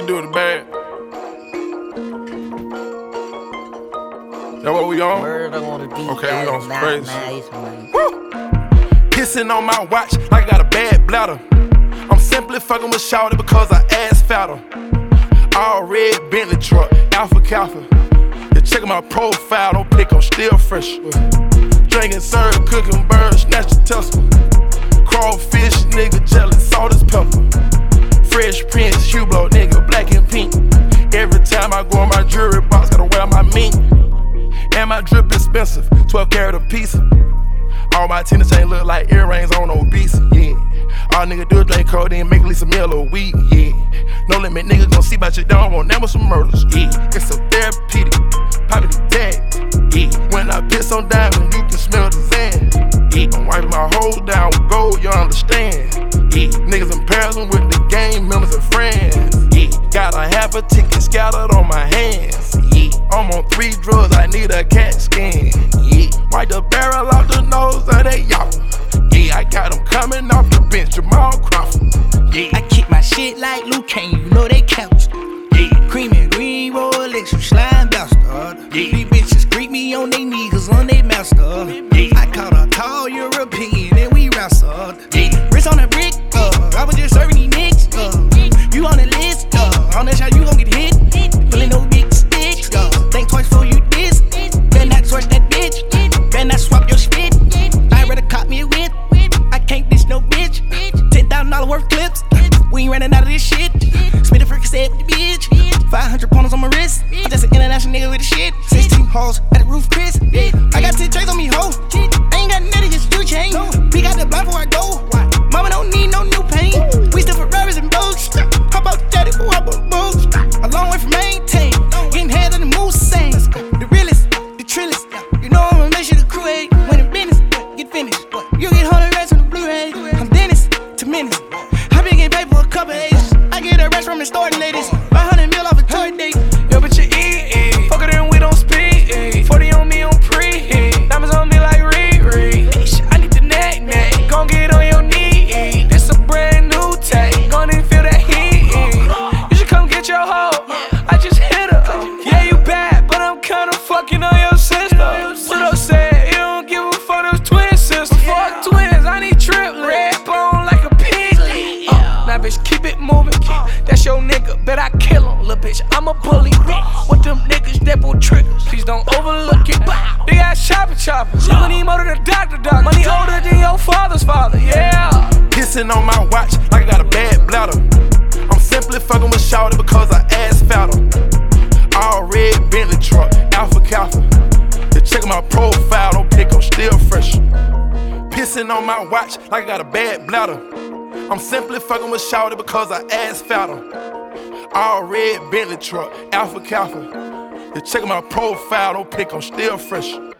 you do the bad. That what we on? Okay, we on some crazy. Woo! Pissing on my watch like I got a bad bladder. I'm simply fucking with shawty because I ass fatter. All red Bentley truck, Alpha Kappa. You checkin' my profile, don't pick, I'm still fresh. Drinking, serve, cooking birds, snatch the Tesla. Crawfish, nigga, jealous, salt is pepper. Fresh Prince, Hublot, nigga, black and pink. Every time I go in my jewelry box, gotta wear my mink. And my drip expensive, 12 karat a piece. All my tennis chains look like earrings on obese, yeah. All nigga do is drink codeine, make at least a meal or weed, yeah. No limit, nigga gon' see about your dog, won't never some murders, yeah. It's so therapeutic, poppin' the tag, yeah. When I piss on diamond, you can smell the sand, yeah. I'm wiping my hole down with gold, you understand, yeah. Niggas in Paris with the gang members and friends, yeah. Got a half a ticket scattered on my hands, yeah. I'm on 3 drugs, I need a CAT scan, yeah. Wipe the barrel off the nose of that y'all. Yeah, I got them coming off the bench, Jamal Crawford. Yeah, I kick my shit like Luke Kane, you know they couch. Yeah, cream and green Rolex, you slime bastard. Yeah, these bitches greet me on they knees, cause I'm they master. Yeah, I caught a tall European and we wrestled. Yeah, wrist on a brick, I was just serving these niggas. You on the list, on that shot you gon' get hit. Pulling no big sticks, think twice before you diss. Better not twerk that bitch, better not swap your spit. I'd rather cop me a whip. I can't dish no bitch. $10,000 worth clips. We ain't running out of this shit. Spit a freaking set with the bitch. 500 pointers on my wrist. I'm just an international nigga with the shit. 16 hoes at the roof, Chris. I got 10 chains on me, ho. I ain't got nothing, just do chain. We got the block before I go. Mama don't need no new paint. We still for rubbers and boats. How about daddy, who hop on roads? A long way from maintain. Getting head of the moose same. The realest, the trillest. You know I'ma make sure the crew ain't when the business get finished. You get 100 racks on the Blu-ray. I'm Dennis to Menace. I been getting paid for a couple days. I get a rest from the store ladies. 500 mil off a toy date. Yo, but you eat. Fuck it and we don't speak. 40 on me on pre. Diamonds on me like Riri. I need the neck. Gon' get on your knee. This a brand new take. Gon' even feel that heat. You should come get your hoe. I just hit her. Yeah, you bad, but I'm kinda fucking on your sister. Pseudo said you don't give a fuck, those twin sisters. Fuck twins, I need trip. Red bone like a pig. Now bitch, keep it moving. That's your nigga, bet I kill him. Lil' bitch, I'm a bully. With them niggas that pull triggers, please don't overlook it. Big ass chopper. You gon' need more than a doctor. Money older than your father's father, yeah. Pissing on my watch like I got a bad bladder. I'm simply fucking with shawty because I ass fatter. All red Bentley truck, Alpha Kappa. You checkin' my profile, don't pick, I'm still fresh. Pissing on my watch like I got a bad bladder. I'm simply fucking with shawty because I ass fatter. All red Bentley truck, Alpha Kappa. You checkin' my profile, don't pick, I'm still fresh.